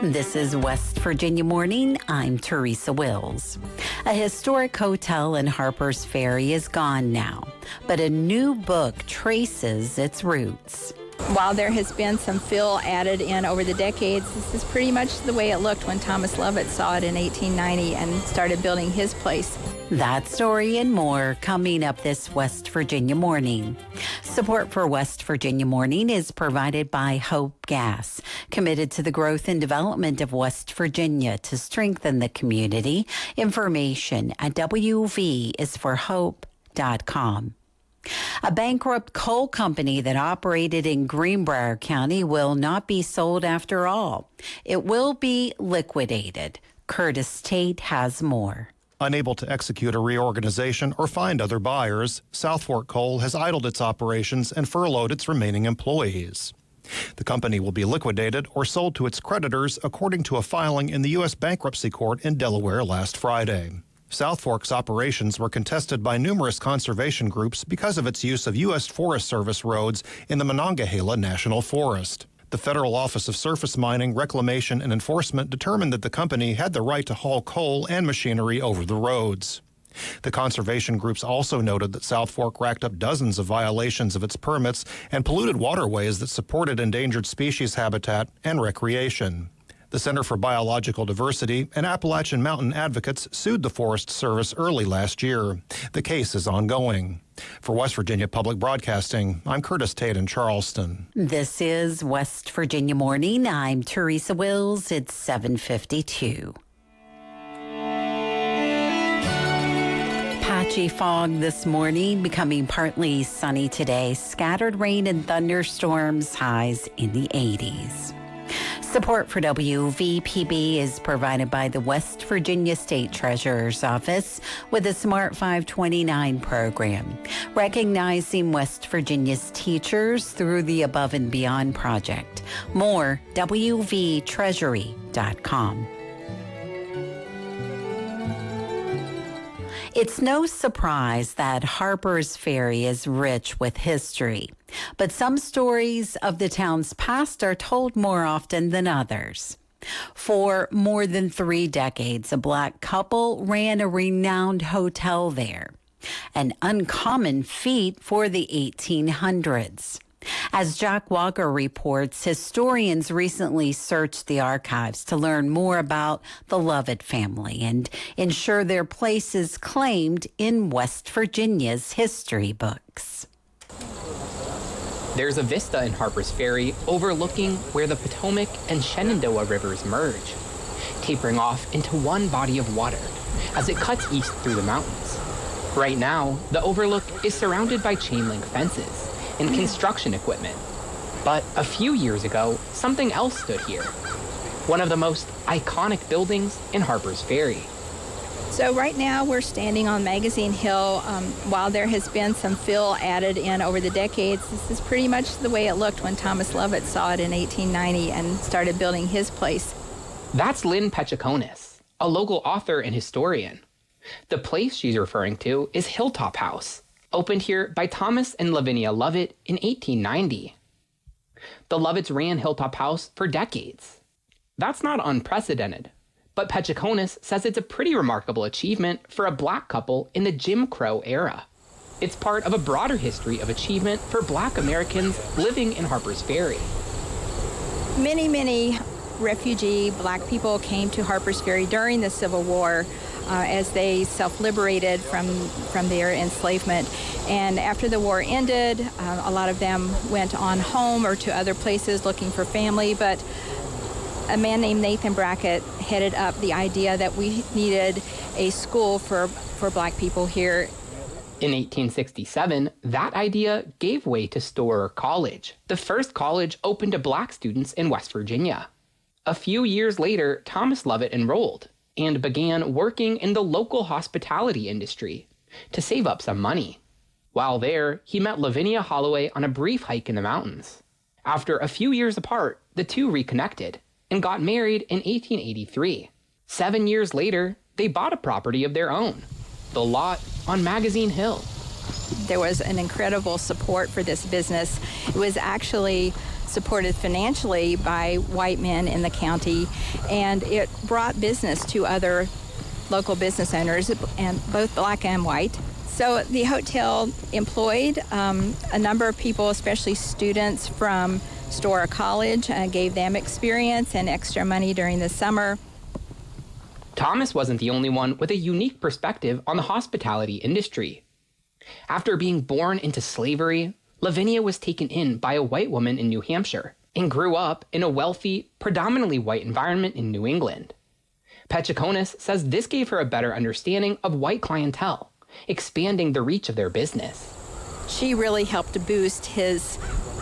This is West Virginia Morning. I'm Teresa Wills. A historic hotel in Harpers Ferry is gone now, but a new book traces its roots. While there has been some fill added in over the decades, this is pretty much the way it looked when Thomas Lovett saw it in 1890 and started building his place. That story and more coming up this West Virginia Morning. Support for West Virginia Morning is provided by Hope Gas, committed to the growth and development of West Virginia to strengthen the community. Information at wvisforhope.com. A bankrupt coal company that operated in Greenbrier County will not be sold after all. It will be liquidated. Curtis Tate has more. Unable to execute a reorganization or find other buyers, South Fork Coal has idled its operations and furloughed its remaining employees. The company will be liquidated or sold to its creditors, according to a filing in the U.S. Bankruptcy Court in Delaware last Friday. South Fork's operations were contested by numerous conservation groups because of its use of U.S. Forest Service roads in the Monongahela National Forest. The Federal Office of Surface Mining, Reclamation, and Enforcement determined that the company had the right to haul coal and machinery over the roads. The conservation groups also noted that South Fork racked up dozens of violations of its permits and polluted waterways that supported endangered species habitat and recreation. The Center for Biological Diversity and Appalachian Mountain advocates sued the Forest Service early last year. The case is ongoing. For West Virginia Public Broadcasting, I'm Curtis Tate in Charleston. This is West Virginia Morning. I'm Teresa Wills. It's 7:52. Patchy fog this morning, becoming partly sunny today. Scattered rain and thunderstorms, highs in the 80s. Support for WVPB is provided by the West Virginia State Treasurer's Office with the Smart 529 program, recognizing West Virginia's teachers through the Above and Beyond project. More, WVTreasury.com. It's no surprise that Harpers Ferry is rich with history, but some stories of the town's past are told more often than others. For more than 3 decades, a Black couple ran a renowned hotel there, an uncommon feat for the 1800s. As Jack Walker reports, historians recently searched the archives to learn more about the Lovett family and ensure their place is claimed in West Virginia's history books. There's a vista in Harpers Ferry overlooking where the Potomac and Shenandoah rivers merge, tapering off into one body of water as it cuts east through the mountains. Right now, the overlook is surrounded by chain link fences and construction equipment. But a few years ago, something else stood here. One of the most iconic buildings in Harpers Ferry. So right now we're standing on Magazine Hill. While there has been some fill added in over the decades, this is pretty much the way it looked when Thomas Lovett saw it in 1890 and started building his place. That's Lynn Pechakonis, a local author and historian. The place she's referring to is Hilltop House, opened here by Thomas and Lavinia Lovett in 1890. The Lovetts ran Hilltop House for decades. That's not unprecedented, but Pechakonis says it's a pretty remarkable achievement for a Black couple in the Jim Crow era. It's part of a broader history of achievement for Black Americans living in Harpers Ferry. Many refugee Black people came to Harpers Ferry during the Civil War as they self-liberated from their enslavement. And after the war ended, a lot of them went on home or to other places looking for family, but a man named Nathan Brackett headed up the idea that we needed a school for Black people here. In 1867, that idea gave way to Storer College, the first college open to Black students in West Virginia. A few years later, Thomas Lovett enrolled and began working in the local hospitality industry to save up some money. While there, he met Lavinia Holloway on a brief hike in the mountains. After a few years apart, the two reconnected and got married in 1883. 7 years later, they bought a property of their own, the lot on Magazine Hill. There was an incredible support for this business. It was actually supported financially by white men in the county, and it brought business to other local business owners, and both black and white. So the hotel employed a number of people, especially students from Storer College, gave them experience and extra money during the summer. Thomas wasn't the only one with a unique perspective on the hospitality industry. After being born into slavery, Lavinia was taken in by a white woman in New Hampshire and grew up in a wealthy, predominantly white environment in New England. Pechakonis says this gave her a better understanding of white clientele, expanding the reach of their business. She really helped to boost his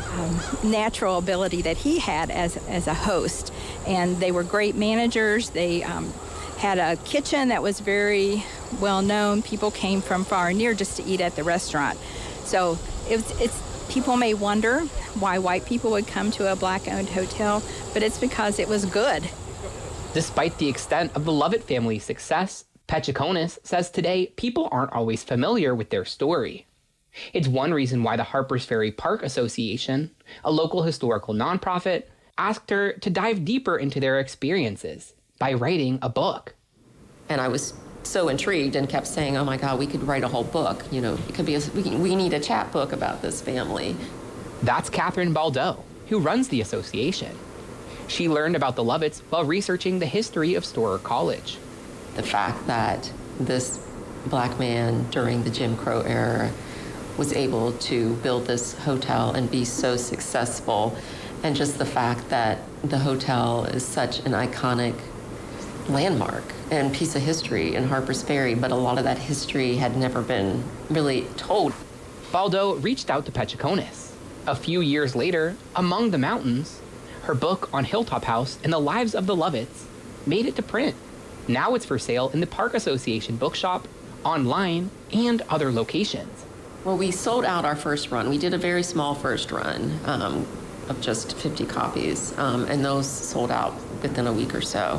natural ability that he had as a host. And they were great managers. They had a kitchen that was very well known. People came from far and near just to eat at the restaurant. So it's people may wonder why white people would come to a black-owned hotel, but it's because it was good. Despite the extent of the Lovett family's success, Pechakonis says today people aren't always familiar with their story. It's one reason why the Harpers Ferry Park Association, a local historical nonprofit, asked her to dive deeper into their experiences by writing a book. And I was so intrigued and kept saying, oh my God, we could write a whole book. You know, it could be we need a chapbook about this family. That's Catherine Baldo, who runs the association. She learned about the Lovetts while researching the history of Storer College. The fact that this black man during the Jim Crow era was able to build this hotel and be so successful, and just the fact that the hotel is such an iconic landmark and piece of history in Harpers Ferry, but a lot of that history had never been really told. Baldo reached out to Pechakonis. A few years later, Among the Mountains, her book on Hilltop House and the lives of the Lovetts, made it to print. Now it's for sale in the Park Association bookshop, online, and other locations. Well, we sold out our first run. We did a very small first run of just 50 copies, and those sold out within a week or so.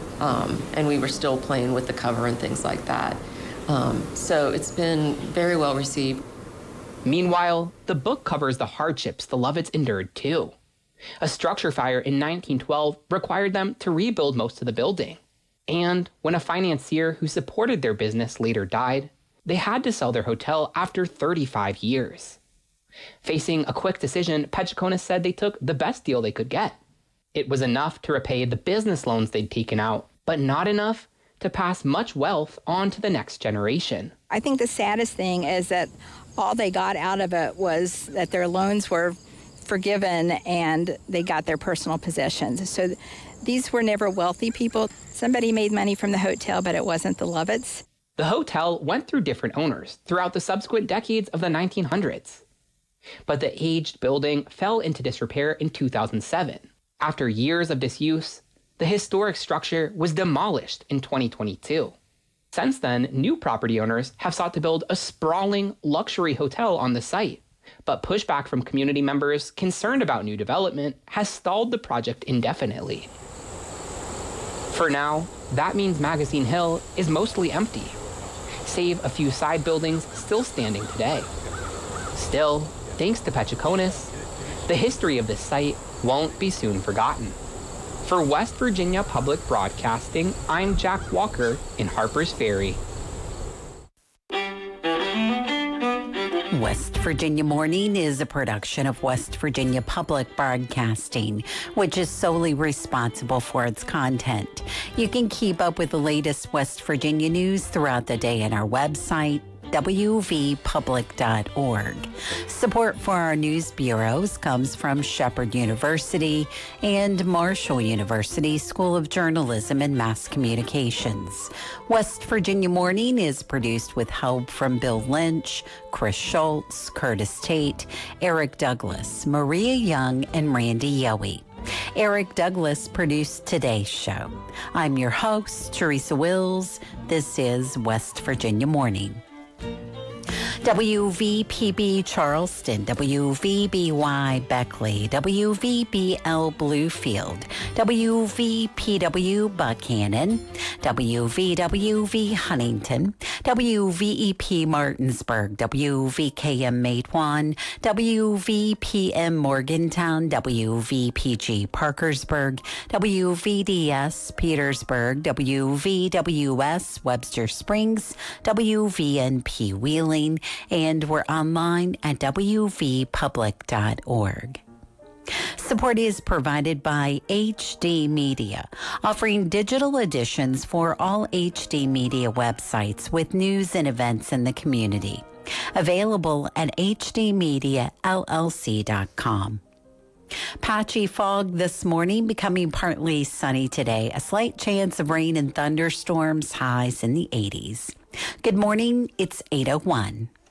And we were still playing with the cover and things like that. So it's been very well received. Meanwhile, the book covers the hardships the Lovetts endured too. A structure fire in 1912 required them to rebuild most of the building. And when a financier who supported their business later died, they had to sell their hotel after 35 years. Facing a quick decision, Pechakonis said they took the best deal they could get. It was enough to repay the business loans they'd taken out, but not enough to pass much wealth on to the next generation. I think the saddest thing is that all they got out of it was that their loans were forgiven and they got their personal possessions. So these were never wealthy people. Somebody made money from the hotel, but it wasn't the Lovetts. The hotel went through different owners throughout the subsequent decades of the 1900s. But the aged building fell into disrepair in 2007. After years of disuse, the historic structure was demolished in 2022. Since then, new property owners have sought to build a sprawling luxury hotel on the site, but pushback from community members concerned about new development has stalled the project indefinitely. For now, that means Magazine Hill is mostly empty, save a few side buildings still standing today. Still, thanks to Pechakonis, the history of this site won't be soon forgotten. For West Virginia Public Broadcasting, I'm Jack Walker in Harpers Ferry. West Virginia Morning is a production of West Virginia Public Broadcasting, which is solely responsible for its content. You can keep up with the latest West Virginia news throughout the day on our website, wvpublic.org. Support for our news bureaus comes from Shepherd University and Marshall University School of Journalism and Mass Communications. West Virginia Morning is produced with help from Bill Lynch, Chris Schultz, Curtis Tate, Eric Douglas, Maria Young, and Randy Yowie. Eric Douglas produced today's show. I'm your host, Teresa Wills. This is West Virginia Morning. WVPB Charleston, WVBY Beckley, WVBL Bluefield, WVPW Buckhannon, WVWV Huntington, WVEP Martinsburg, WVKM Matewan, WVPM Morgantown, WVPG Parkersburg, WVDS Petersburg, WVWS Webster Springs, WVNP Wheeling, and we're online at wvpublic.org. Support is provided by HD Media, offering digital editions for all HD Media websites with news and events in the community. Available at hdmediallc.com. Patchy fog this morning, becoming partly sunny today. A slight chance of rain and thunderstorms, highs in the 80s. Good morning, it's 8:01.